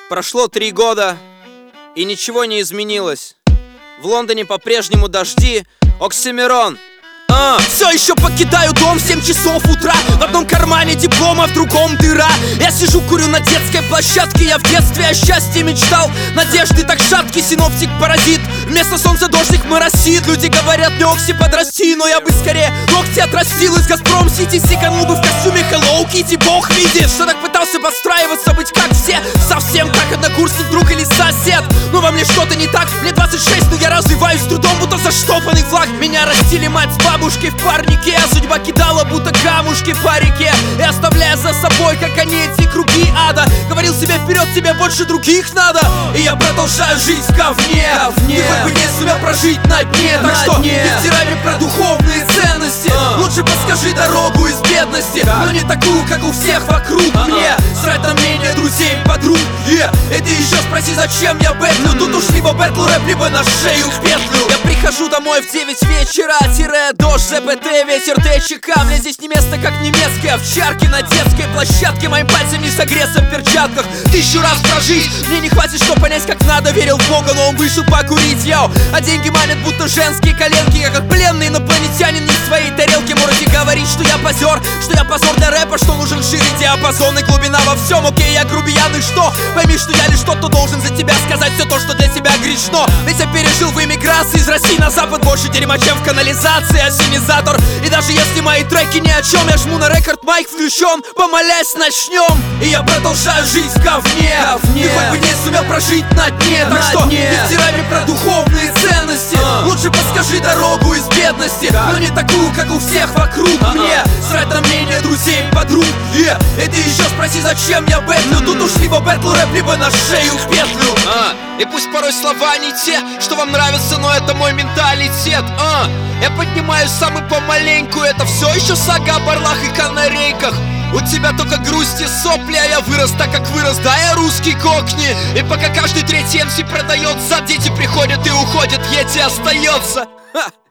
Прошло 3 года, и ничего не изменилось. В Лондоне по-прежнему дожди. Оксимирон. Все еще покидаю дом в 7 часов утра. В одном кармане диплом, а в другом дыра. Я сижу, курю на детской площадке. Я в детстве о счастье мечтал. Надежды так шаткий, синоптик паразит. Вместо солнца дождик моросит. Люди говорят, мне Окси подрасти, но я бы скорее ногти отрастил из Газпром Сити. Сиканул бы в костюме Hello Kitty. Бог видит, что так пытался подстраиваться, быть как все. Совсем как однокурсник, друг или сосед. Но во мне что-то не так. Мне 26, но я развиваюсь с трудом, будто заштопанный флаг. Меня растили мать с бабушкой в парнике, а судьба кидала будто камушки по реке. И оставляя за собой, как они, эти круги ада. Говорил себе вперед, тебе больше других надо. И я продолжаю жить в говне. Ты хоть бы не сумел прожить на дне. Так что не втирай мне про духовные ценности. Лучше подскажи дорогу из бедности, но не такую, как у всех вокруг. Мне срать на мнение друзей, подруг. И ты еще спроси, зачем я бэтлю. Тут уж либо бэтл рэп, либо на шею в петлю. Я прихожу домой в 9 вечера, дождь, ЗПТ, ветер, ТЧК. Мне здесь не место, как немецкой овчарки на детской площадке. Моим пальцем не согреться в перчатках. 1000 раз прожить мне не хватит, чтоб понять, как надо. Верил в Бога, но он вышел покурить, йоу. А деньги манят, будто женские коленки. Я как пленный инопланетянин не в своей тарелке. Можете говорить, что я позер, что я позор для рэпа, что нужен шире диапазон и глубина во всем. Окей, я грубиян, и что? Пойми, что я лишь тот, кто должен за тебя сказать все то, что для тебя грешно. Ведь я пережил в эмиграции из России на Запад больше дерьма, чем в канализации. Ассенизатор. И даже если мои треки ни о чем, я жму на рекорд, майк включен, помолясь, начнем. И я продолжаю жить в говне. Ты хоть бы не сумел прожить на дне. Так что не втирай мне про духовные ценности. Лучше подскажи дорогу из бедности, но не такую, как у всех вокруг. Мне срать на мнение друзей, подруг. И ты еще спроси, зачем я бэтлю. Тут уж либо бэтл рэп, либо на шею в петлю. И пусть порой слова не те, что вам нравятся, но это мой менталитет. Я поднимаюсь сам и помаленьку. Это все еще сага о барлах и канарейках. У тебя только грусть и сопли, а я вырос так, как вырос. Да, я русский кокни. И пока каждый третий МС продает зад, дети приходят и уходят, Йети остается.